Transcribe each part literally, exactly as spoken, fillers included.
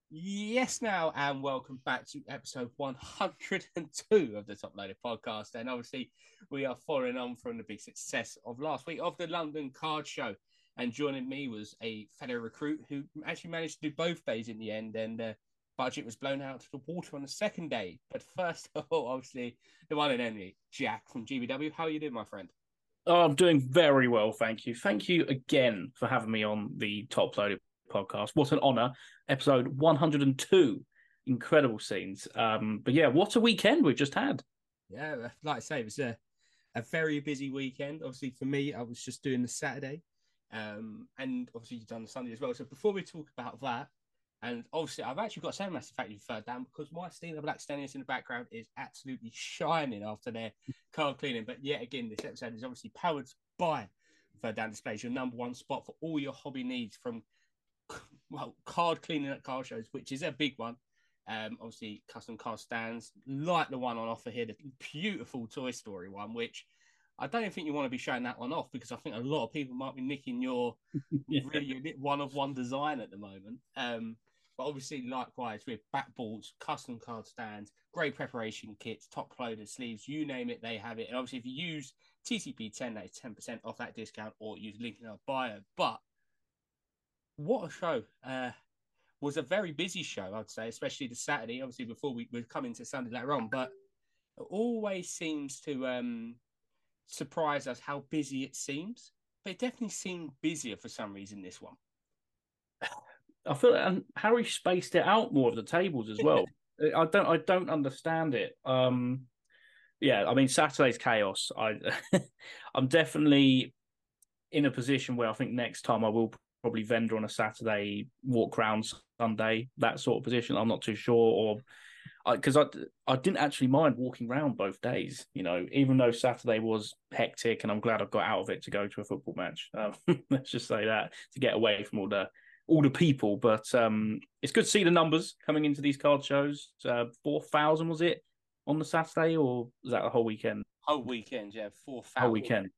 Yes, now, and welcome back to episode one hundred two of the Top Loaded podcast. And obviously, we are following on from the big success of last week of the London Card Show. And joining me was a fellow recruit who actually managed to do both days in the end, and the budget was blown out to the water on the second day. But first of all, obviously, the one and only Jack from G B W. How are you doing, my friend? Oh, I'm doing very well, thank you. Thank you again for having me on the Top Loaded podcast. What an honour. Episode one hundred two. Incredible scenes. Um, but yeah, what a weekend we've just had. Yeah, like I say, it was a, a very busy weekend. Obviously, for me, I was just doing the Saturday. Um, and obviously you've done the Sunday as well. So before we talk about that, and obviously I've actually got to say a massive thank you for third down because my Steeler Black Stallions in the background is absolutely shining after their card cleaning. But yet again, this episode is obviously powered by Third Down Displays, your number one spot for all your hobby needs from well card cleaning at car shows, which is a big one. Um, obviously custom car stands like the one on offer here, the beautiful Toy Story one, which I don't think you want to be showing that one off because I think a lot of people might be nicking your Yeah. really one of one design at the moment. Um, but obviously, likewise with backboards, custom card stands, great preparation kits, top loaded sleeves, you name it, they have it. And obviously, if you use T C P ten, that is ten percent off that discount, or use link in our bio. But what a show! Uh, was a very busy show, I'd say, especially the Saturday. Obviously, before we we come into Sunday later on, but it always seems to um surprise us how busy it seems. But it definitely seemed busier for some reason this one. I feel and Harry spaced it out more of the tables as well. I don't I don't understand it. Um yeah, I mean Saturday's chaos. I I'm definitely in a position where I think next time I will probably vendor on a Saturday, walk around Sunday, that sort of position. I'm not too sure, or because I, I, I didn't actually mind walking around both days, you know, even though Saturday was hectic, and I'm glad I got out of it to go to a football match. Um, let's just say that to get away from all the all the people. But um, it's good to see the numbers coming into these card shows. Uh, Four thousand was it on the Saturday, or was that the whole weekend? Whole weekend, yeah, four Whole thousand. weekend.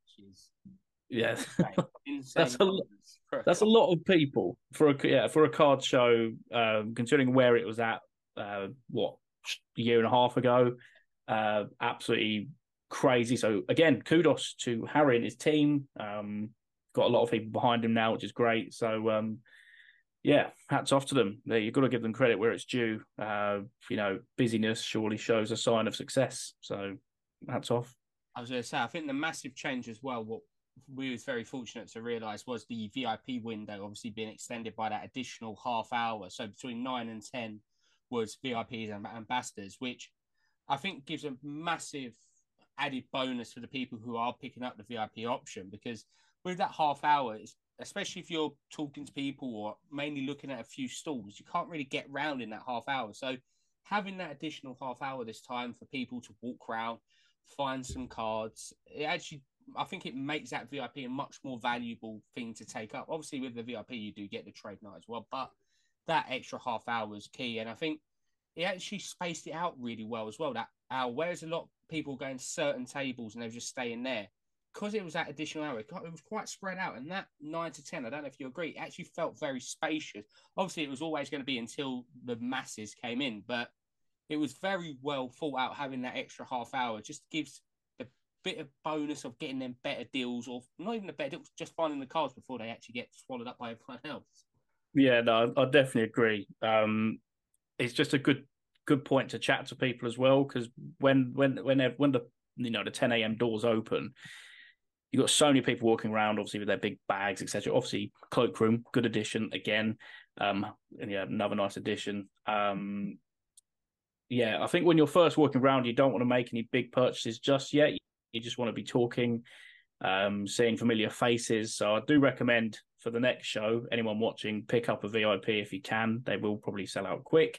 Yeah, Insane, that's insane a numbers for a that's a car. lot of people for a yeah for a card show. Um, considering where it was at, uh, what a year and a half ago, uh, absolutely crazy. So again, kudos to Harry and his team. Um, got a lot of people behind him now, which is great. So um, yeah, hats off to them. You've got to give them credit where it's due. Uh, you know, busyness surely shows a sign of success. So hats off. I was going to say, I think the massive change as well, what we was very fortunate to realise was the V I P window obviously being extended by that additional half hour. So between nine and ten was V I Ps and ambassadors, which I think gives a massive added bonus for the people who are picking up the V I P option because with that half hour, especially if you're talking to people or mainly looking at a few stalls, you can't really get round in that half hour. So having that additional half hour this time for people to walk around, find some cards, it actually I think it makes that V I P a much more valuable thing to take up. Obviously, with the V I P, you do get the trade night as well, but that extra half hour is key. And I think it actually spaced it out really well as well. That hour, whereas a lot of people going to certain tables and they're just staying there, because it was that additional hour, it was quite spread out. And that nine to ten, I don't know if you agree, it actually felt very spacious. Obviously, it was always going to be until the masses came in, but it was very well thought out having that extra half hour. Just gives the bit of bonus of getting them better deals, or not even the better deals, just finding the cards before they actually get swallowed up by everyone else. Yeah, no, I definitely agree. Um, it's just a good good point to chat to people as well because when when when when the you know the ten a m doors open, you've got so many people walking around, obviously with their big bags, et cetera. Obviously, cloakroom, good addition again. Um, and yeah, another nice addition. Um, yeah, I think when you're first walking around, you don't want to make any big purchases just yet. You just want to be talking, um, seeing familiar faces. So I do recommend for the next show, anyone watching, pick up a V I P if you can. They will probably sell out quick.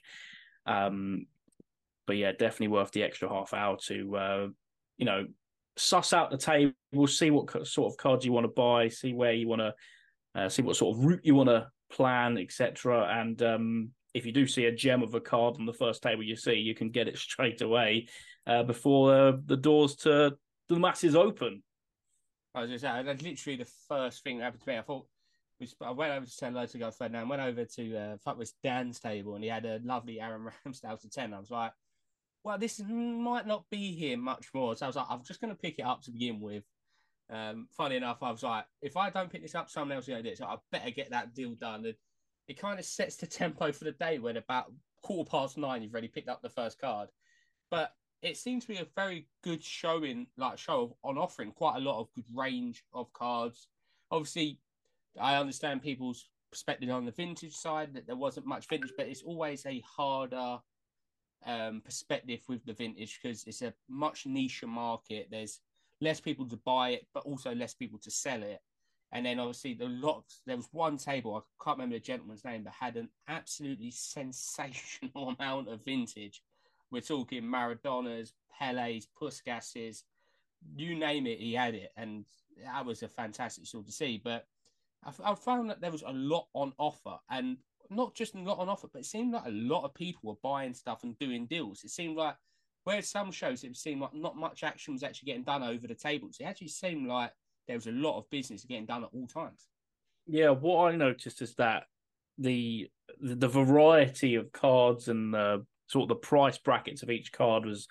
Um, but yeah, definitely worth the extra half hour to, uh, you know, suss out the table, see what sort of cards you want to buy, see where you want to, uh, see what sort of route you want to plan, et cetera. And um, if you do see a gem of a card on the first table you see, you can get it straight away uh, before uh, the doors to the masses open. I was going to say, that's literally the first thing that happened to me. I thought I went over to say hello to girlfriend and went over to uh, fuck with Dan's table, and he had a lovely Aaron Ramsdale to ten. I was like, well, this might not be here much more. So I was like, I'm just going to pick it up to begin with. Um, funny enough, I was like, if I don't pick this up, someone else is going to do it. So I better get that deal done. And it kind of sets the tempo for the day when about quarter past nine, you've already picked up the first card. But it seems to be a very good showing, like show on offering quite a lot of good range of cards. Obviously, I understand people's perspective on the vintage side that there wasn't much vintage, but it's always a harder um, perspective with the vintage because it's a much niche market. There's less people to buy it, but also less people to sell it. And then obviously the lot. There was one table, I can't remember the gentleman's name, but had an absolutely sensational amount of vintage. We're talking Maradonas, Pele's, Puskas, you name it, he had it, and that was a fantastic sort to see. But I, I found that there was a lot on offer, and not just a lot on offer, but it seemed like a lot of people were buying stuff and doing deals. It seemed like, whereas some shows it seemed like not much action was actually getting done over the tables, it actually seemed like there was a lot of business getting done at all times. Yeah, what I noticed is that the the, the variety of cards and the sort of the price brackets of each card was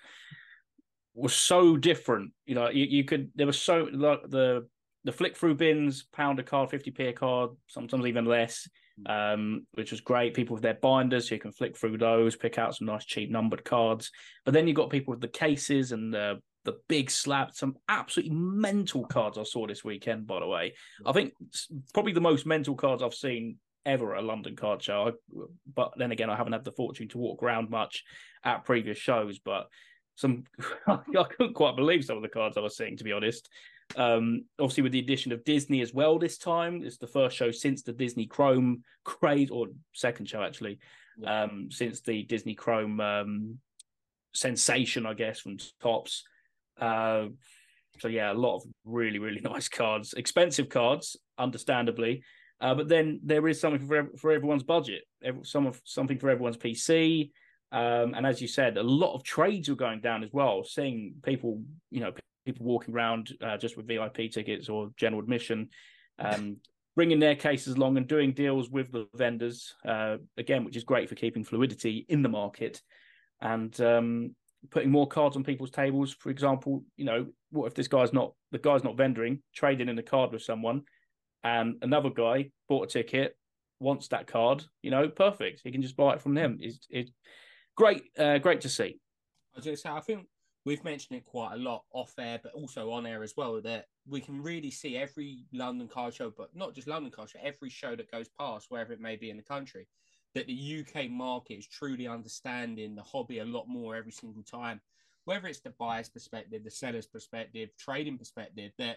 was so different. You know, you, you could there was so like the the flick through bins, pound a card, fifty p a card, sometimes even less, um, which was great. People with their binders, so you can flick through those, pick out some nice cheap numbered cards. But then you got people with the cases and the the big slab, some absolutely mental cards I saw this weekend, by the way. I think probably the most mental cards I've seen ever at a London card show. I, but then again, I haven't had the fortune to walk around much at previous shows, but some I couldn't quite believe some of the cards I was seeing, to be honest. Um, obviously, with the addition of Disney as well this time, it's the first show since the Disney Chrome craze, or second show actually, yeah. um, since the Disney Chrome um, sensation, I guess, from Topps. Uh, so yeah, a lot of really, really nice cards, expensive cards, understandably. Uh, but then there is something for for everyone's budget, some of something for everyone's P C. Um, and as you said, a lot of trades were going down as well. Seeing people, you know, people walking around uh, just with V I P tickets or general admission, um, bringing their cases along and doing deals with the vendors uh, again, which is great for keeping fluidity in the market and um, putting more cards on people's tables. For example, you know, what if this guy's not the guy's not vendoring, trading in a card with someone, and another guy bought a ticket, wants that card, you know, perfect. He can just buy it from them. It's, it's great, uh, great to see. I was going to say, I think we've mentioned it quite a lot off air, but also on air as well, that we can really see every London card show, but not just London card show, every show that goes past, wherever it may be in the country, that the U K market is truly understanding the hobby a lot more every single time, whether it's the buyer's perspective, the seller's perspective, trading perspective, that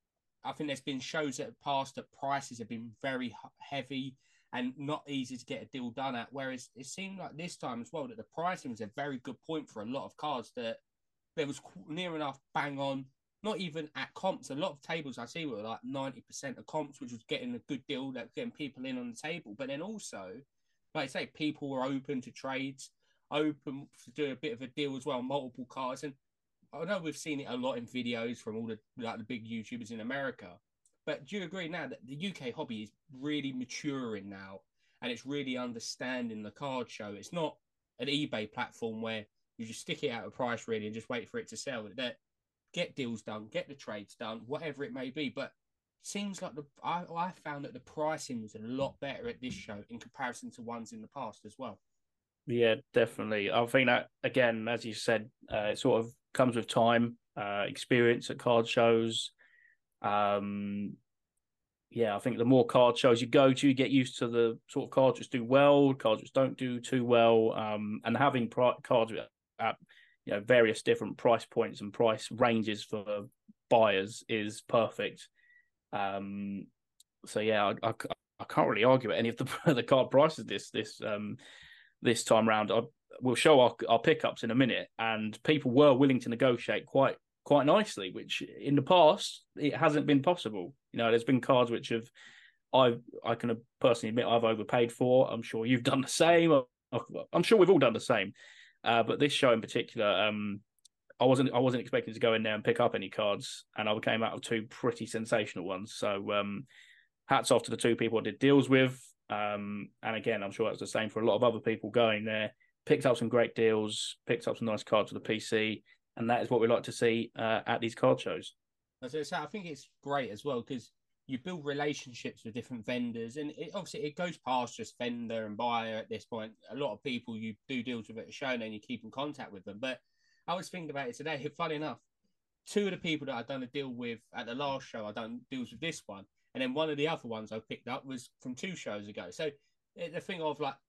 I think there's been shows that have passed that prices have been very heavy and not easy to get a deal done at. Whereas it seemed like this time as well that the pricing was a very good point for a lot of cards, that there was near enough bang on, not even at comps. A lot of tables I see were like ninety percent of comps, which was getting a good deal, that getting people in on the table. But then also, like I say, people were open to trades, open to do a bit of a deal as well, multiple cards. And I know we've seen it a lot in videos from all the like the big YouTubers in America, but do you agree now that the U K hobby is really maturing now and it's really understanding the card show? It's not an eBay platform where you just stick it out a price really and just wait for it to sell. That get deals done, get the trades done, whatever it may be. But it seems like the I, I found that the pricing was a lot better at this show in comparison to ones in the past as well. Yeah, definitely. I think that, again, as you said, uh, it sort of comes with time, uh, experience at card shows. Um, yeah, I think the more card shows you go to, you get used to the sort of cards which do well, cards which don't do too well, um, and having pri- cards at you know various different price points and price ranges for buyers is perfect. Um, so yeah, I, I, I can't really argue at any of the the card prices this this um this time round. I, we'll show our, our pickups in a minute, and people were willing to negotiate quite quite nicely, which in the past it hasn't been possible. You know, there's been cards which have I I can personally admit I've overpaid for. I'm sure you've done the same. I'm sure we've all done the same. Uh, but this show in particular, um, I wasn't I wasn't expecting to go in there and pick up any cards, and I came out of two pretty sensational ones. So um, hats off to the two people I did deals with. Um, and again, I'm sure that's the same for a lot of other people going there. Picked up some great deals, picked up some nice cards for the P C, and that is what we like to see uh, at these card shows. As I say, I think it's great as well because you build relationships with different vendors, and it, obviously it goes past just vendor and buyer at this point. A lot of people you do deals with at a show, and you keep in contact with them. But I was thinking about it today. Funny enough, two of the people that I'd done a deal with at the last show, I done deals with this one, and then one of the other ones I picked up was from two shows ago. So the thing of like,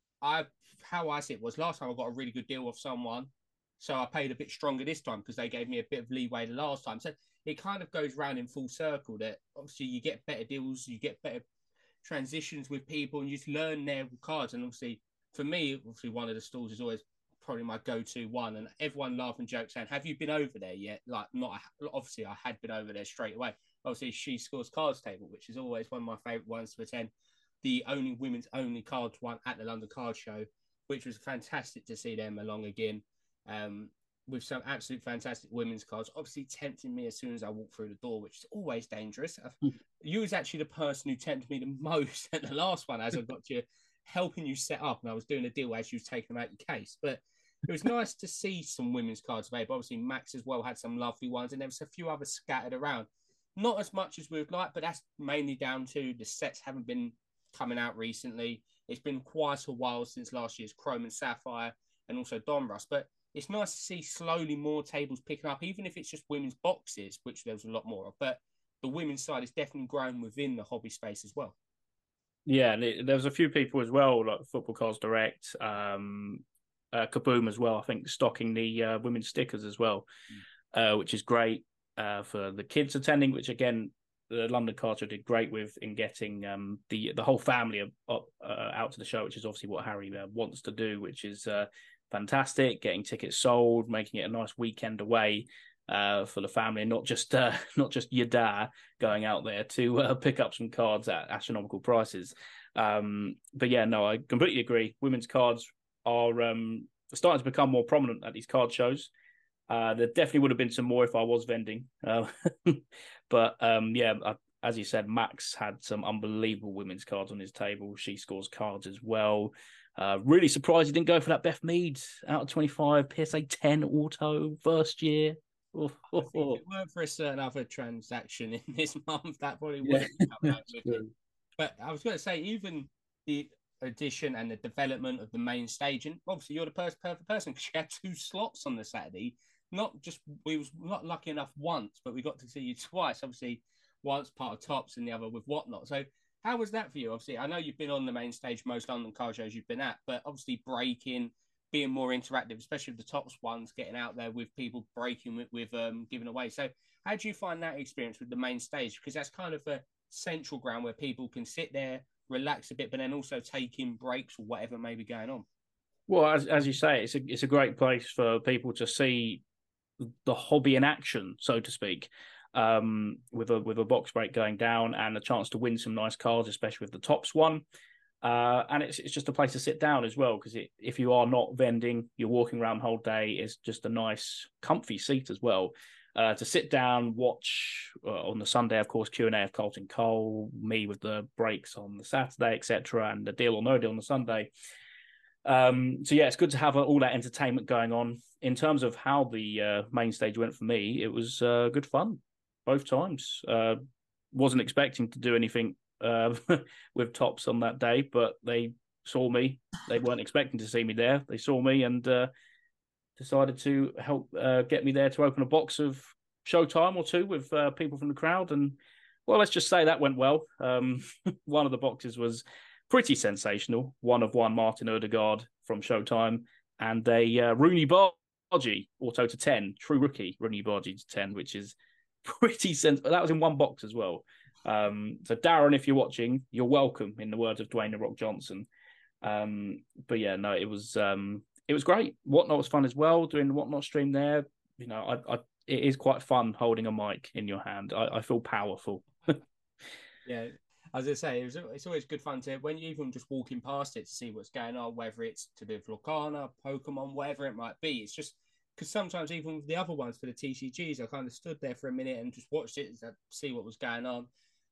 I how I see it was last time I got a really good deal off someone, so I paid a bit stronger this time because they gave me a bit of leeway the last time. So it kind of goes round in full circle that obviously you get better deals, you get better transitions with people, and you just learn their cards. And obviously, for me, obviously one of the stalls is always probably my go-to one, and everyone laugh and joke saying, "Have you been over there yet?" Like, not obviously I had been over there straight away. Obviously, She Scores Cards table, which is always one of my favourite ones to attend. The only women's only cards one at the London Card Show, which was fantastic to see them along again. Um, with some absolute fantastic women's cards, obviously tempting me as soon as I walked through the door, which is always dangerous. You was actually the person who tempted me the most at the last one, as I got you helping you set up, and I was doing a deal as you was taking them out your case. But it was nice to see some women's cards available. Obviously, Max as well had some lovely ones, and there was a few others scattered around. Not as much as we would like, but that's mainly down to the sets haven't been coming out recently. It's been quite a while since last year's Chrome and Sapphire, and also Donruss. But it's nice to see slowly more tables picking up, even if it's just women's boxes, which there was a lot more of. But the women's side is definitely growing within the hobby space as well. Yeah, and it, there was a few people as well, like Football Cards Direct, um, uh, Kaboom as well, I think, stocking the uh, women's stickers as well, mm. uh, which is great uh, for the kids attending, which again, the London Card Show did great with in getting um, the the whole family up, uh, out to the show, which is obviously what Harry uh, wants to do, which is uh, fantastic, getting tickets sold, making it a nice weekend away uh, for the family, and not just uh, not just your dad going out there to uh, pick up some cards at astronomical prices. Um, but yeah, no, I completely agree. Women's cards are um, starting to become more prominent at these card shows. Uh, there definitely would have been some more if I was vending. Uh, but um, yeah, I, as you said, Max had some unbelievable women's cards on his table. She Scores Cards as well. Uh, really surprised he didn't go for that Beth Mead out of twenty-five, P S A ten auto first year. Oh, oh, oh. If it weren't for a certain other transaction in this month, that probably would have come out with it. But I was going to say, even the addition and the development of the main stage, and obviously you're the perfect person because you had two slots on the Saturday. Not just, we was not lucky enough once, but we got to see you twice. Obviously, once part of Tops and the other with Whatnot. So how was that for you? Obviously, I know you've been on the main stage, most London car shows you've been at, but obviously breaking, being more interactive, especially with the Tops ones, getting out there with people breaking with, with um, giving away. So how do you find that experience with the main stage? Because that's kind of a central ground where people can sit there, relax a bit, but then also take in breaks or whatever may be going on. Well, as, as you say, it's a, it's a great place for people to see the hobby in action, so to speak, um, with a with a box break going down and a chance to win some nice cards, especially with the Tops one. Uh, and it's it's just a place to sit down as well, because if you are not vending, you're walking around the whole day. It's just a nice, comfy seat as well uh, to sit down, watch uh, on the Sunday, of course, Q and A of Carlton Cole, me with the breaks on the Saturday, et cetera, and the Deal or No Deal on the Sunday. Um, so yeah, it's good to have all that entertainment going on. In terms of how the uh, main stage went for me, it was uh, good fun both times. Uh, wasn't expecting to do anything uh, with Tops on that day, but they saw me. They weren't expecting to see me there. They saw me and uh, decided to help uh, get me there to open a box of Showtime or two with uh, people from the crowd. And well, let's just say that went well. Um, one of the boxes was pretty sensational. One of one Martin Odegaard from Showtime and a uh, Rooney Bargy auto to ten, true rookie Rooney Bargy to ten, which is pretty sensible. That was in one box as well. Um, so Darren, if you're watching, you're welcome, in the words of Dwayne the Rock Johnson. Um, but yeah, no, it was um, it was great. Whatnot was fun as well, doing the Whatnot stream there. You know, I, I it is quite fun holding a mic in your hand. I, I feel powerful. Yeah. As I say, it was, it's always good fun to, when you even just walking past it, to see what's going on, whether it's to do with Lorcana, Pokemon, whatever it might be. It's just because sometimes even with the other ones for the T C Gs, I kind of stood there for a minute and just watched it to see what was going on.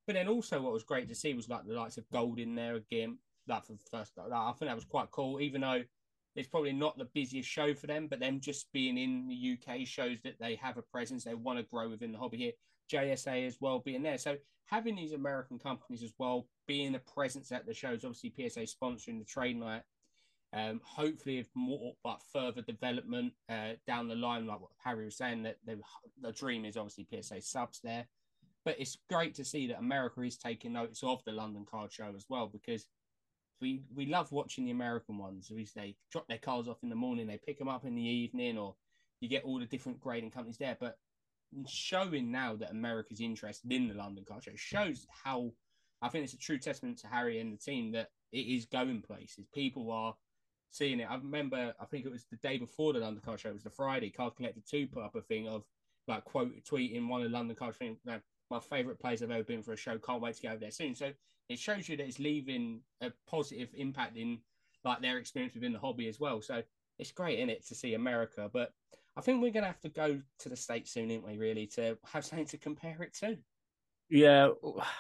But then also what was great to see was like the likes of Gold in there again, like for the first. Like, I think that was quite cool, even though it's probably not the busiest show for them, but them just being in the U K shows that they have a presence. They want to grow within the hobby here. J S A as well being there. So having these American companies as well being a presence at the shows, obviously P S A sponsoring the trade night. Um, hopefully, if more but further development uh, down the line, like what Harry was saying, that the, the dream is obviously P S A subs there. But it's great to see that America is taking notice of the London Card Show as well, because we we love watching the American ones. We they drop their cars off in the morning, they pick them up in the evening, or you get all the different grading companies there. But showing now that America's interested in the London Card Show shows how, I think it's a true testament to Harry and the team that it is going places. People are seeing it. I remember, I think it was the day before the London Card Show, it was the Friday, Card Collector two put up a thing of like quote tweeting one of the London Card Show, like, my favourite place I've ever been for a show, can't wait to go over there soon. So it shows you that it's leaving a positive impact in like their experience within the hobby as well. So it's great, isn't it, to see America. But I think we're going to have to go to the States soon, aren't we, really, to have something to compare it to. Yeah,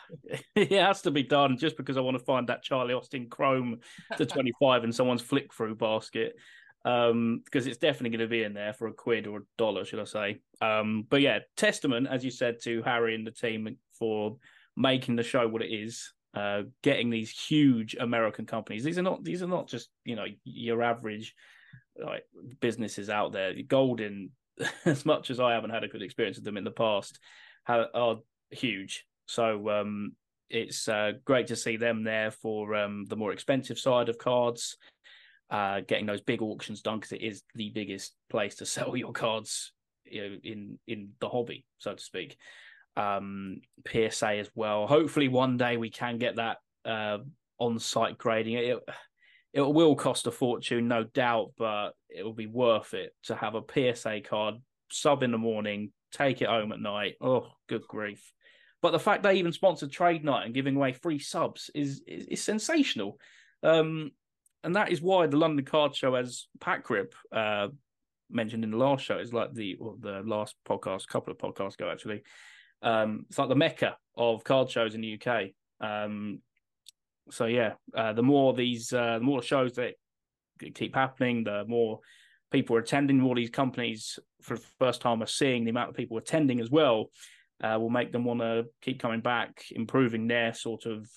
it has to be done just because I want to find that Charlie Austin Chrome to twenty-five in someone's flick through basket. Um, because it's definitely going to be in there for a quid or a dollar, should I say. Um, but yeah, testament, as you said, to Harry and the team for making the show what it is, uh, getting these huge American companies. These are not these are not just, you know, your average like businesses out there. Golden, as much as I haven't had a good experience with them in the past, are huge. So um, it's uh, great to see them there for um, the more expensive side of cards, uh, getting those big auctions done, because it is the biggest place to sell your cards, you know, in in the hobby, so to speak. Um, P S A as well. Hopefully, one day we can get that uh, on-site grading. It it will cost a fortune, no doubt, but it will be worth it to have a P S A card, sub in the morning, take it home at night. Oh, good grief! But the fact they even sponsored trade night and giving away free subs is is, is sensational. Um, and that is why the London Card Show, as Pat Grip uh, mentioned in the last show, is like the well, the last podcast, couple of podcasts ago actually. Um, it's like the mecca of card shows in the U K. Um, so yeah, uh, the more these, uh, the more shows that keep happening, the more people are attending. More these companies for the first time are seeing the amount of people attending as well. Uh, will make them want to keep coming back, improving their sort of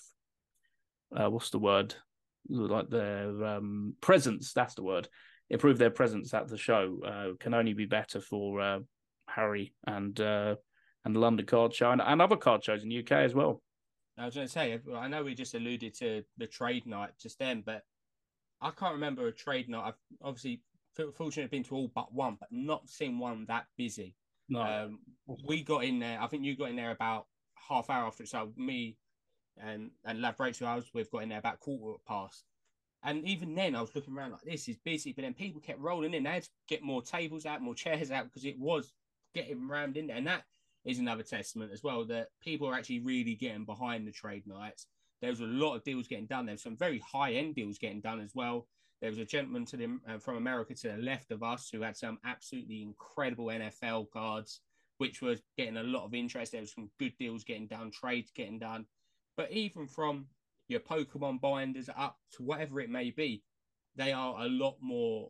uh, what's the word, like their um, presence. That's the word. Improve their presence at the show. Uh, can only be better for uh, Harry and. Uh, and the London Card Show, and, and other card shows in the U K as well. I was going to say, I know we just alluded to the trade night just then, but I can't remember a trade night. I've obviously fortunately been to all but one, but not seen one that busy. No. Um, we got in there, I think you got in there about half hour after, so me and, and Lav Rachel I was with got in there about quarter past. And even then, I was looking around like, this is busy, but then people kept rolling in. They had to get more tables out, more chairs out, because it was getting rammed in there. And that is another testament as well, that people are actually really getting behind the trade nights. There was a lot of deals getting done. There was some very high-end deals getting done as well. There was a gentleman to the, uh, from America to the left of us who had some absolutely incredible N F L cards, which was getting a lot of interest. There was some good deals getting done, trades getting done. But even from your Pokemon binders up to whatever it may be, they are a lot more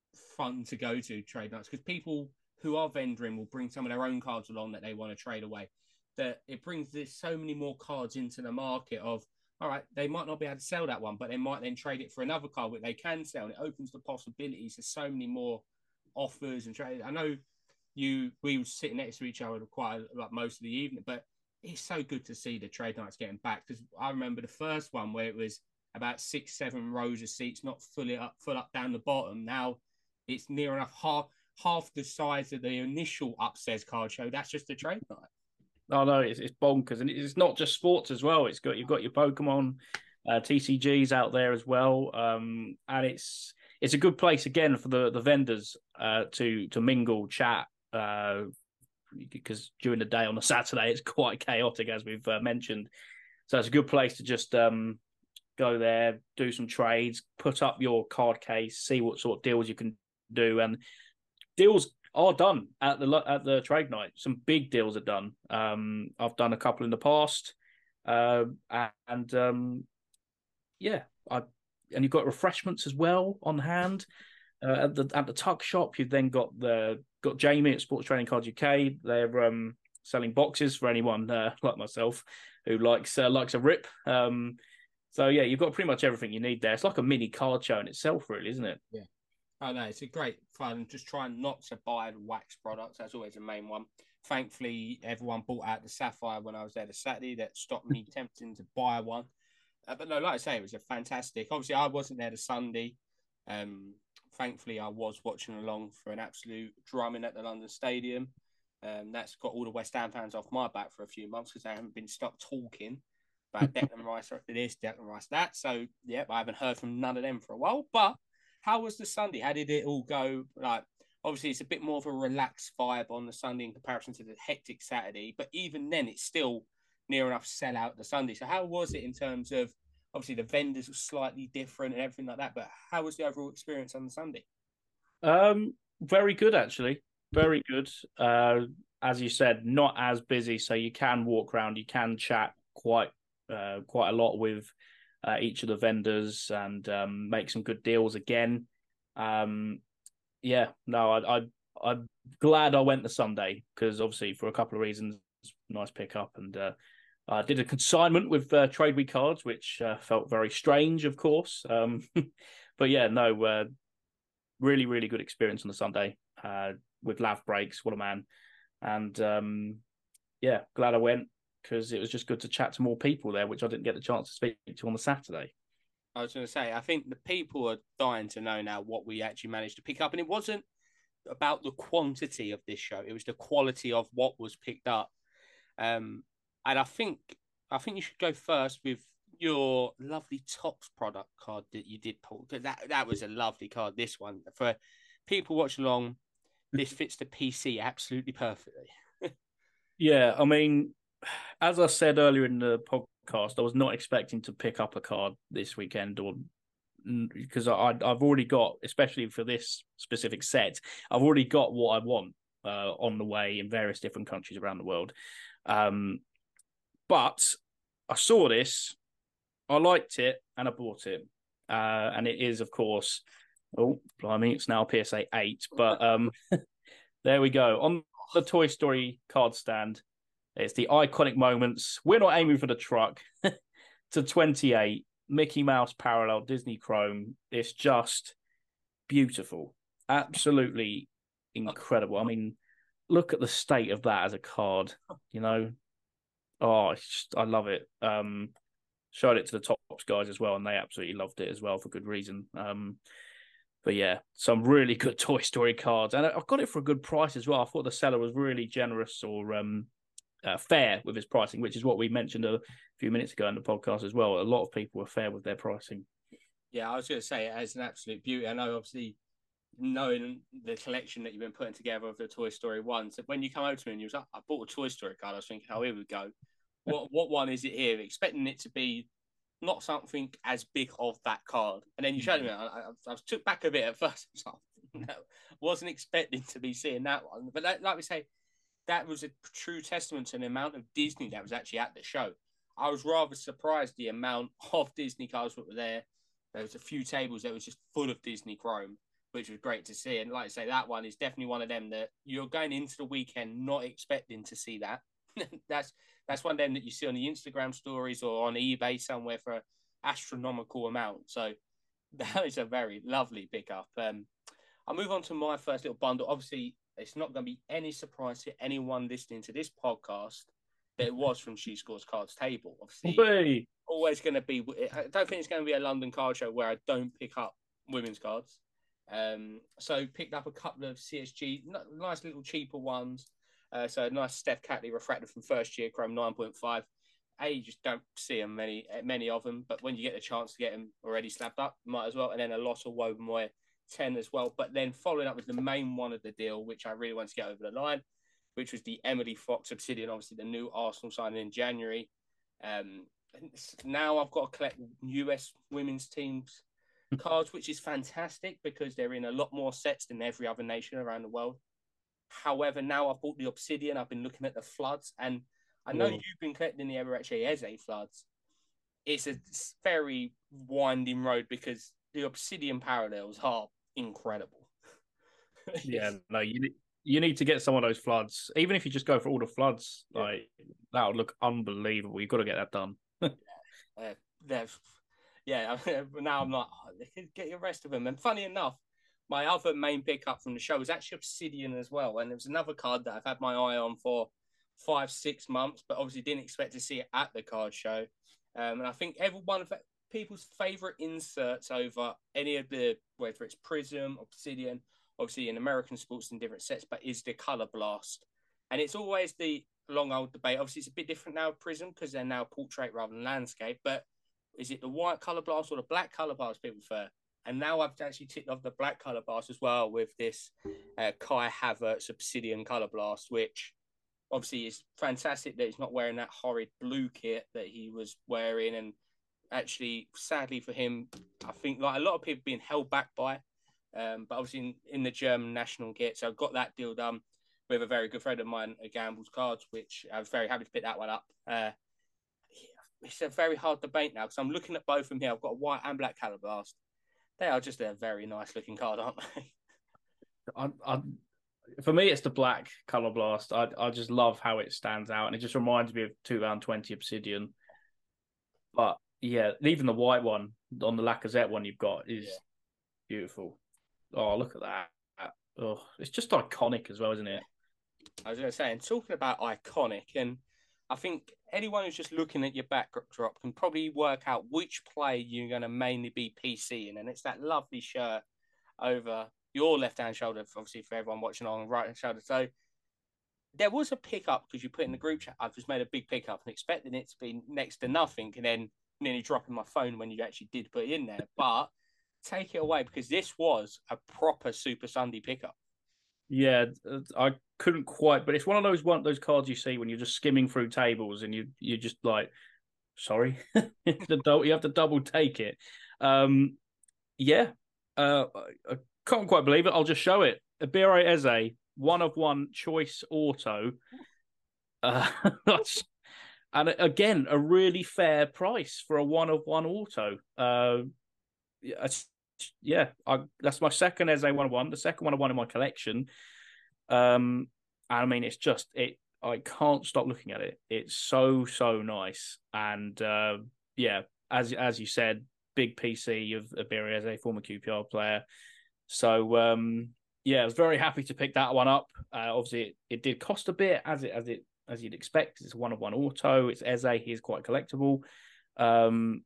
fun to go to, trade nights, because people who are vendoring will bring some of their own cards along that they want to trade away. That it brings this so many more cards into the market of, all right, they might not be able to sell that one, but they might then trade it for another card that they can sell. And it opens the possibilities. There's so many more offers and trades. I know you, we were sitting next to each other quite like most of the evening, but it's so good to see the trade nights getting back. Because I remember the first one where it was about six, seven rows of seats, not fully up, full up down the bottom. Now it's near enough half, half the size of the initial upstairs card show. That's just a trade night. Oh no, it's, it's bonkers, and it's not just sports as well. It's got you've got your Pokemon, uh, T C Gs out there as well, um, and it's it's a good place again for the the vendors uh, to to mingle, chat, uh, because during the day on a Saturday it's quite chaotic, as we've uh, mentioned. So it's a good place to just um, go there, do some trades, put up your card case, see what sort of deals you can do, and deals are done at the at the trade night. Some big deals are done. Um, I've done a couple in the past. uh, and um, yeah, I and you've got refreshments as well on hand. Uh, at the at the tuck shop, you've then got the got Jamie at Sports Training Cards U K. They're um, selling boxes for anyone uh, like myself who likes uh, likes a rip. Um, so yeah, you've got pretty much everything you need there. It's like a mini card show in itself, really, isn't it? Yeah. Oh no, it's a great fun. Just trying not to buy the wax products. That's always the main one. Thankfully, everyone bought out the Sapphire when I was there the Saturday. That stopped me tempting to buy one. Uh, but no, like I say, it was a fantastic. Obviously, I wasn't there the Sunday. Um, thankfully, I was watching along for an absolute drumming at the London Stadium. Um, that's got all the West Ham fans off my back for a few months because they haven't been stopped talking about Declan Rice this, Declan Rice that. So, yeah, I haven't heard from none of them for a while. But how was the Sunday? How did it all go? Like, obviously, it's a bit more of a relaxed vibe on the Sunday in comparison to the hectic Saturday. But even then, it's still near enough sell out the Sunday. So how was it in terms of, obviously, the vendors were slightly different and everything like that, but how was the overall experience on the Sunday? Um, very good, actually. Very good. Uh, as you said, not as busy, so you can walk around, you can chat quite uh, quite a lot with uh, each of the vendors and um, make some good deals again. Um, yeah, no, I, I I'm glad I went the Sunday because obviously for a couple of reasons, nice pickup, and uh, I did a consignment with uh, Trade Week cards, which uh, felt very strange, of course. Um, but yeah, no, uh, really, really good experience on the Sunday uh, with Lav Breaks. What a man. And um, yeah, glad I went because it was just good to chat to more people there, which I didn't get the chance to speak to on the Saturday. I was going to say, I think the people are dying to know now what we actually managed to pick up. And it wasn't about the quantity of this show, it was the quality of what was picked up. Um, and I think I think you should go first with your lovely Topps product card that you did pull. That that was a lovely card. This one for people watching along, this fits the P C absolutely perfectly. Yeah, I mean, as I said earlier in the podcast, I was not expecting to pick up a card this weekend or because I I've already got, especially for this specific set, I've already got what I want uh, on the way in various different countries around the world. Um, but I saw this, I liked it, and I bought it. Uh, and it is, of course, oh, blimey, it's now P S A eight. But um, there we go. On the Toy Story card stand, it's the iconic moments. We're not aiming for the truck to twenty-eight. Mickey Mouse parallel Disney Chrome. It's just beautiful. Absolutely incredible. I mean, look at the state of that as a card, you know. Oh, it's just, I love it. Um, showed it to the Topps guys as well, and they absolutely loved it as well for good reason. Um, but yeah, some really good Toy Story cards, and I got it for a good price as well. I thought the seller was really generous or um, uh, fair with his pricing, which is what we mentioned a few minutes ago in the podcast as well. A lot of people were fair with their pricing. Yeah, I was going to say it has an absolute beauty. I know, obviously, knowing the collection that you've been putting together of the Toy Story ones, that when you come over to me and you was like, I bought a Toy Story card, I was thinking, oh, here we go. What what one is it here? Expecting it to be not something as big of that card. And then you showed me, I, I, I took back a bit at first. I was like, no, wasn't expecting to be seeing that one. But like, like we say, that was a true testament to the amount of Disney that was actually at the show. I was rather surprised the amount of Disney cards that were there. There was a few tables that was just full of Disney Chrome, which was great to see. And like I say, that one is definitely one of them that you're going into the weekend not expecting to see that. that's that's one of them that you see on the Instagram stories or on eBay somewhere for an astronomical amount. So that is a very lovely pickup. Um, I'll move on to my first little bundle. Obviously, it's not going to be any surprise to anyone listening to this podcast that it was from She Scores Cards Table. Obviously, Hey. always going to be. I don't think it's going to be a London card show where I don't pick up women's cards. Um, so picked up a couple of C S G, nice little cheaper ones. Uh, so a nice Steph Catley refractor from first year, Chrome nine point five. A, you just don't see them many many of them, but when you get the chance to get them already slapped up, might as well. And then a lot of Wobenware ten as well. But then following up with the main one of the deal, which I really wanted to get over the line, which was the Emily Fox Obsidian, obviously the new Arsenal signing in January. Um, now I've got to collect U S women's teams cards, which is fantastic because they're in a lot more sets than every other nation around the world. However, now I've bought the Obsidian, I've been looking at the Floods, and I know you've been collecting the Eberechi Eze floods. It's a very winding road because the obsidian parallels are incredible. Yeah, no, you need you need to get some of those floods. Even if you just go for all the floods, yeah. like that would look unbelievable. You've got to get that done. yeah, uh, yeah. Now I'm like, oh, get the rest of them. And funny enough, my other main pickup from the show was actually Obsidian as well. And it was another card that I've had my eye on for five, six months, but obviously didn't expect to see it at the card show. Um, and I think every one of people's favorite inserts over any of the, whether it's Prism, Obsidian, obviously in American sports in different sets, but is the Color Blast. And it's always the long old debate. Obviously, it's a bit different now, Prism, because they're now portrait rather than landscape. But is it the white Color Blast or the black Color Blast people prefer? And now I've actually ticked off the black Color Blast as well with this uh, Kai Havertz Obsidian Color Blast, which obviously is fantastic that he's not wearing that horrid blue kit that he was wearing. And actually, sadly for him, I think like a lot of people being held back by, um, but obviously in, in the German national kit. So I've got that deal done with a very good friend of mine at Gambles Cards, which I was very happy to pick that one up. Uh, it's a very hard debate now because I'm looking at both of them here. I've got a white and black Color Blast. They are just a very nice looking card, aren't they? I, I, for me, it's the black Color Blast. I I just love how it stands out, and it just reminds me of two round twenty Obsidian. But yeah, even the white one on the Lacazette one you've got is yeah. beautiful. Oh, look at that! Oh, it's just iconic as well, isn't it? I was going to say, and talking about iconic, and I think anyone who's just looking at your backdrop can probably work out which play you're going to mainly be PCing, and it's that lovely shirt over your left-hand shoulder, obviously for everyone watching on right-hand shoulder. So there was a pickup because you put in the group chat. I've just made a big pickup and expecting it to be next to nothing, and then nearly dropping my phone when you actually did put it in there. But take it away because this was a proper Super Sunday pickup. Yeah, I couldn't quite, but it's one of those one those cards you see when you're just skimming through tables and you you're just like, sorry, you have to double take it. Um, yeah, uh, I can't quite believe it. I'll just show it. Ebere Eze, one of one choice auto, uh, and again a really fair price for a one of one auto. Uh, it's, yeah, I, that's my second Eze one of one, the second one of one in my collection. Um, I mean, it's just it. I can't stop looking at it. It's so so nice, and uh, yeah, as as you said, big P C of Ebere Eze, former Q P R player. So um, yeah, I was very happy to pick that one up. Uh, obviously, it, it did cost a bit, as it as it as you'd expect. It's a one of one auto. It's Eze. He is quite collectible. Um,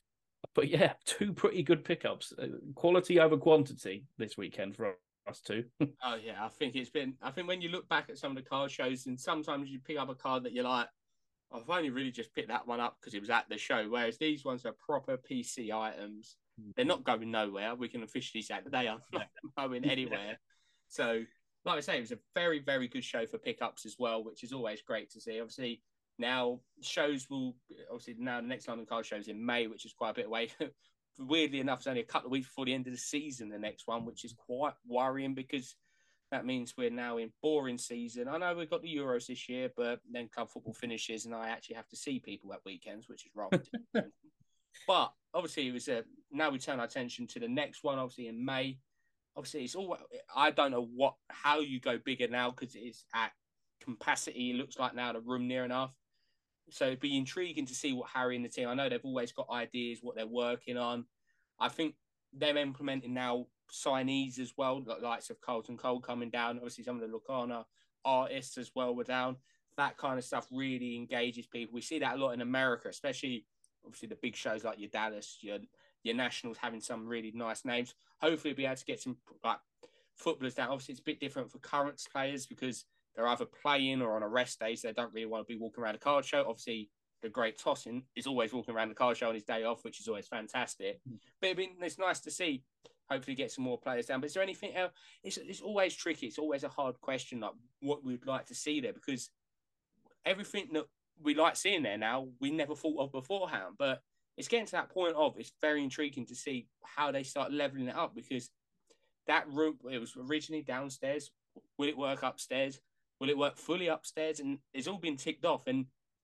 But yeah, two pretty good pickups. Quality over quantity this weekend for us too. Oh yeah, I think it's been. I think when you look back at some of the card shows, and sometimes you pick up a card that you're like, I've only really just picked that one up because it was at the show. Whereas these ones are proper P C items. They're not going nowhere. We can officially say that they are not going anywhere. So, like I say, it was a very, very good show for pickups as well, which is always great to see. Obviously, now shows will obviously now the next London Card Show is in May, which is quite a bit away. Weirdly enough, it's only a couple of weeks before the end of the season, the next one, which is quite worrying because that means we're now in boring season. I know we've got the Euros this year, but then club football finishes and I actually have to see people at weekends, which is rather different. But obviously, it was a, now we turn our attention to the next one, obviously in May. Obviously, it's all, I don't know what how you go bigger now because it's at capacity. It looks like now the room near enough. So it'd be intriguing to see what Harry and the team, I know they've always got ideas, what they're working on. I think them implementing now signees as well, like the likes of Carlton Cole coming down. Obviously, some of the Lucana artists as well were down. That kind of stuff really engages people. We see that a lot in America, especially obviously the big shows like your Dallas, your your Nationals having some really nice names. Hopefully, we'll be able to get some like footballers down. Obviously, it's a bit different for current players because they're either playing or on a rest day, so they don't really want to be walking around a card show. Obviously, the great Tosin is always walking around the card show on his day off, which is always fantastic. Mm. But it'd be, it's nice to see, hopefully get some more players down. But is there anything else? It's, it's always tricky. It's always a hard question, like what we'd like to see there, because everything that we like seeing there now, we never thought of beforehand. But it's getting to that point of, it's very intriguing to see how they start leveling it up, because that route, it was originally downstairs. Will it work upstairs? Will it work fully upstairs? And it's all been ticked off. And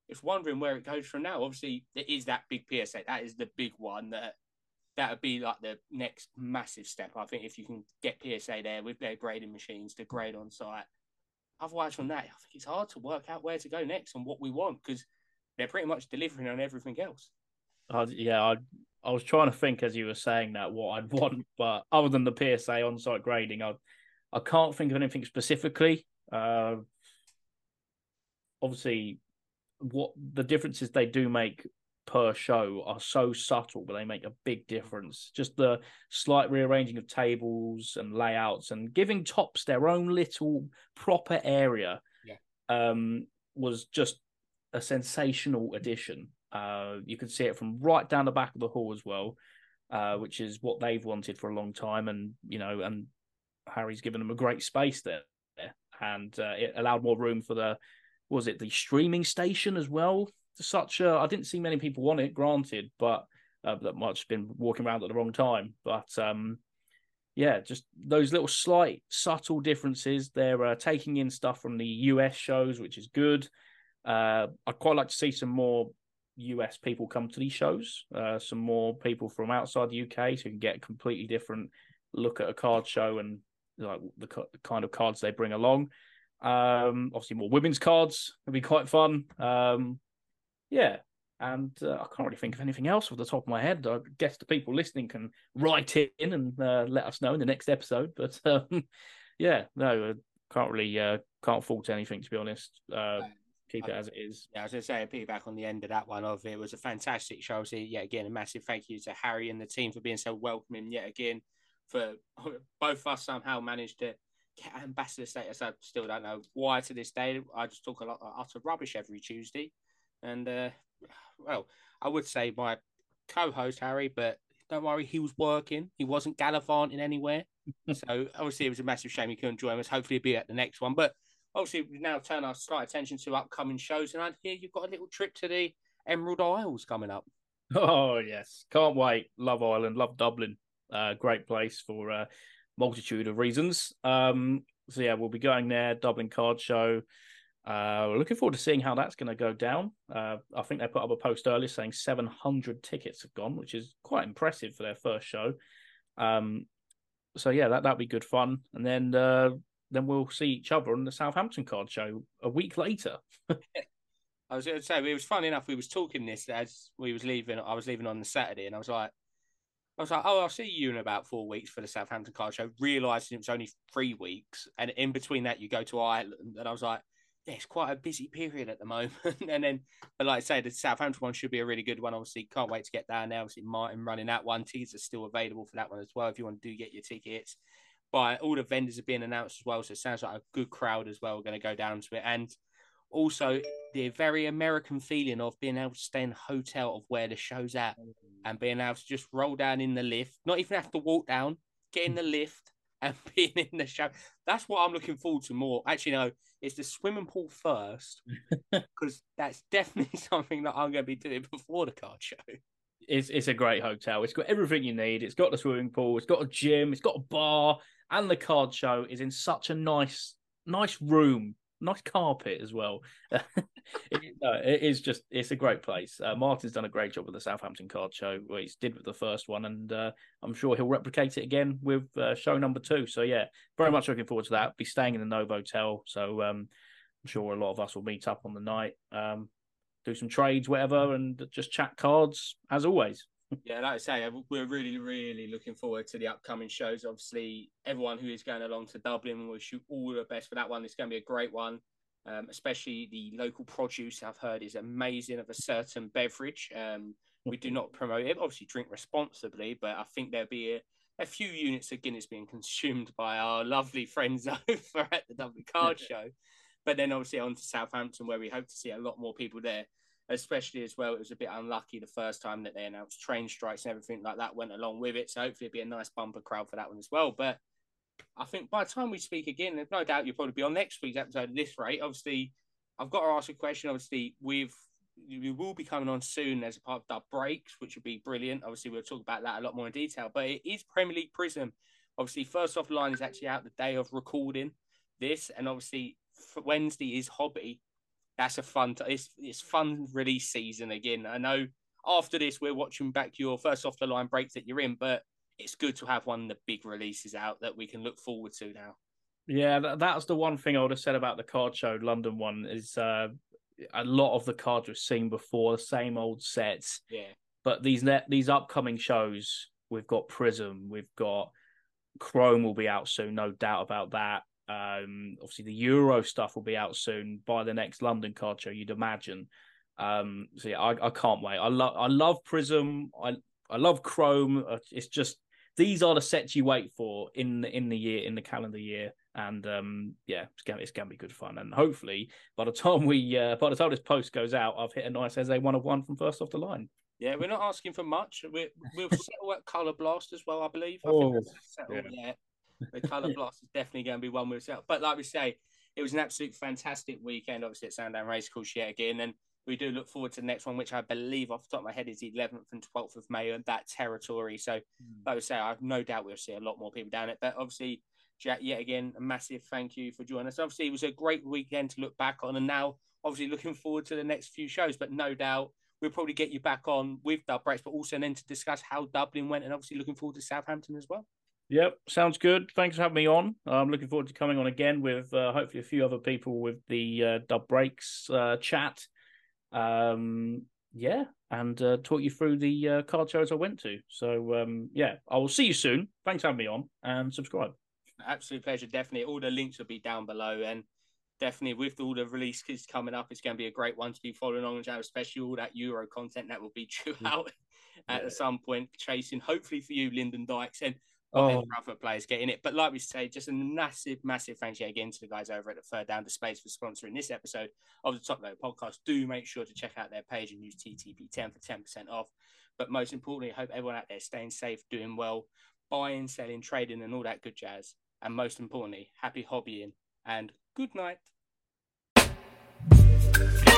it's wondering where it goes from now. Obviously, there is that big P S A. That is the big one that that would be like the next massive step. I think if you can get P S A there with their grading machines to grade on site. Otherwise, from that, I think it's hard to work out where to go next and what we want because they're pretty much delivering on everything else. Uh, yeah, I I was trying to think as you were saying that what I'd want, but other than the P S A on-site grading, I I can't think of anything specifically. Uh, obviously, what the differences they do make per show are so subtle, but they make a big difference. Just the slight rearranging of tables and layouts and giving tops their own little proper area yeah. um, was just a sensational addition. Uh, you could see it from right down the back of the hall as well, uh, which is what they've wanted for a long time. And, you know, and Harry's given them a great space there. And uh, it allowed more room for the, was it the streaming station as well? Such a, I didn't see many people want it, granted, but uh, that might have just been walking around at the wrong time. But um, yeah, just those little slight, subtle differences. They're uh, taking in stuff from the U S shows, which is good. Uh, I'd quite like to see some more U S people come to these shows, uh, some more people from outside the U K, so you can get a completely different look at a card show and like the, the kind of cards they bring along. Um, obviously, more women's cards would be quite fun. Um, Yeah, and uh, I can't really think of anything else off the top of my head. I guess the people listening can write in and uh, let us know in the next episode. But um, yeah, no, can't really uh, can't fault anything to be honest. Uh, keep it as it is. Yeah, I was going to say, a piggyback on the end of that one of it was a fantastic show. So, yeah, again, a massive thank you to Harry and the team for being so welcoming yet again. For both of us somehow managed to get ambassador status. I still don't know why to this day. I just talk a lot of utter rubbish every Tuesday. And, uh, well, I would say my co-host, Harry, but don't worry, he was working. He wasn't gallivanting anywhere. So, obviously, it was a massive shame he couldn't join us. Hopefully, he'll be at the next one. But, obviously, we now turn our slight attention to upcoming shows. And I hear you've got a little trip to the Emerald Isles coming up. Oh, yes. Can't wait. Love Ireland. Love Dublin. Uh, great place for a multitude of reasons. Um, so, yeah, we'll be going there. Dublin Card Show. Uh, we're looking forward to seeing how that's going to go down. Uh, I think they put up a post earlier saying seven hundred tickets have gone, which is quite impressive for their first show. Um, so yeah, that that'll be good fun. And then uh, then we'll see each other on the Southampton Card Show a week later. I was going to say, it was funny enough. We was talking this as we was leaving. I was leaving on the Saturday, and I was like, I was like, oh, I'll see you in about four weeks for the Southampton Card Show. Realising it was only three weeks, and in between that, you go to Ireland, and I was like, yeah, it's quite a busy period at the moment. And then, but like I say, the Southampton one should be a really good one. Obviously, can't wait to get down there. Obviously, Martin running that one. Tickets are still available for that one as well if you want to do get your tickets. But all the vendors are being announced as well, so it sounds like a good crowd as well. We're going to go down to it, and also the very American feeling of being able to stay in a hotel of where the show's at, and being able to just roll down in the lift, not even have to walk down, get in the lift, and being in the show. That's what I'm looking forward to more. Actually, no, it's the swimming pool first, because that's definitely something that I'm going to be doing before the card show. It's it's a great hotel. It's got everything you need. It's got the swimming pool. It's got a gym. It's got a bar, and the card show is in such a nice nice room, nice carpet as well. it, no, it is just it's a great place. Uh, Martin's done a great job with the Southampton Card Show, where he's did with the first one, and uh, I'm sure he'll replicate it again with uh, show number two. So yeah, very much looking forward to that. Be staying in the Nova Hotel, so um, I'm sure a lot of us will meet up on the night, um, do some trades, whatever, and just chat cards as always. Yeah, like I say, we're really, really looking forward to the upcoming shows. Obviously, everyone who is going along to Dublin, we wish you all the best for that one. It's going to be a great one, um, especially the local produce I've heard is amazing of a certain beverage. Um, we do not promote it. Obviously, drink responsibly, but I think there'll be a, a few units of Guinness being consumed by our lovely friends over at the Dublin Card Show. But then obviously on to Southampton, where we hope to see a lot more people there. Especially as well, it was a bit unlucky the first time that they announced train strikes and everything like that went along with it. So hopefully it'll be a nice bumper crowd for that one as well. But I think by the time we speak again, there's no doubt you'll probably be on next week's episode at this rate. Obviously, I've got to ask a question. Obviously, we've we will be coming on soon as a part of the breaks, which would be brilliant. Obviously, we'll talk about that a lot more in detail. But it is Premier League Prism. Obviously, first off the line is actually out the day of recording this. And obviously, Wednesday is Hobby. that's a fun. T- it's it's fun release season again. I know after this we're watching back your first off the line breaks that you're in, but it's good to have one of the big releases out that we can look forward to now. Yeah, that, that's the one thing I would have said about the card show London one is uh, a lot of the cards we've seen before, the same old sets. Yeah. But these these upcoming shows, we've got Prism, we've got Chrome will be out soon, no doubt about that. Um, obviously, the Euro stuff will be out soon by the next London card show, you'd imagine. Um, so yeah, I, I can't wait. I love I love Prism. I I love Chrome. It's just these are the sets you wait for in the, in the year in the calendar year, and um, yeah, it's gonna it's gonna be good fun. And hopefully, by the time we uh, by the time this post goes out, I've hit a nice S A one of one from first off the line. Yeah, we're not asking for much. We're, we'll settle at Colour Blast as well, I believe. I oh, think that's settled. Yeah. yeah. The Colour Blast is definitely going to be one we'll settle. But like we say, it was an absolute fantastic weekend, obviously, at Sandown Racecourse yet again. And we do look forward to the next one, which I believe off the top of my head is the eleventh and twelfth of May at that territory. So, mm. like I say, I have no doubt we'll see a lot more people down it. But obviously, Jack, yet again, a massive thank you for joining us. Obviously, it was a great weekend to look back on. And now, obviously, looking forward to the next few shows. But no doubt, we'll probably get you back on with Dub Breaks, but also then to discuss how Dublin went and obviously looking forward to Southampton as well. Yep, sounds good. Thanks for having me on. I'm looking forward to coming on again with uh, hopefully a few other people with the uh, Dub Breaks uh, chat. Um, yeah, and uh, talk you through the uh, card shows I went to. So, um, yeah, I will see you soon. Thanks for having me on and subscribe. Absolute pleasure, definitely. All the links will be down below and definitely with all the releases coming up, it's going to be a great one to be following on, especially all that Euro content that will be due out at yeah. some point, chasing, hopefully for you, Lyndon Dykes, and oh. other players getting it. But like we say, just a massive, massive thanks yet again to the guys over at the Third Down Displays for sponsoring this episode of the Top Load Podcast. Do make sure to check out their page and use T T P ten for ten percent off. But most importantly, I hope everyone out there is staying safe, doing well, buying, selling, trading, and all that good jazz. And most importantly, happy hobbying and good night.